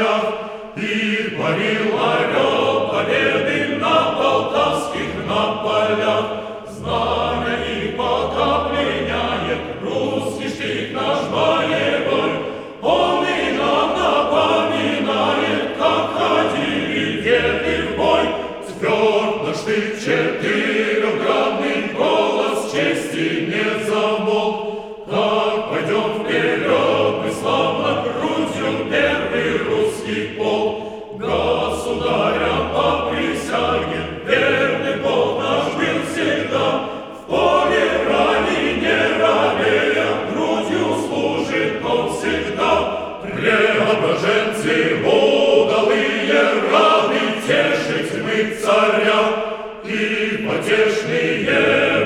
полях, и парил орел победы на полтавских на полях. Знамя и пока пленяет русский штык наш боевой, он и нам напоминает, как ходили деды в бой. Тверд наш штык четырехгранный, голос чести не замолк. Так пойдем вперед, мы славно грудью первый русский полк. Государям по присяге верный полк наш был всегда. В поле брани не робея, грудью служит он всегда. Преображенцы удалые, рады тешить мы царя, и потешные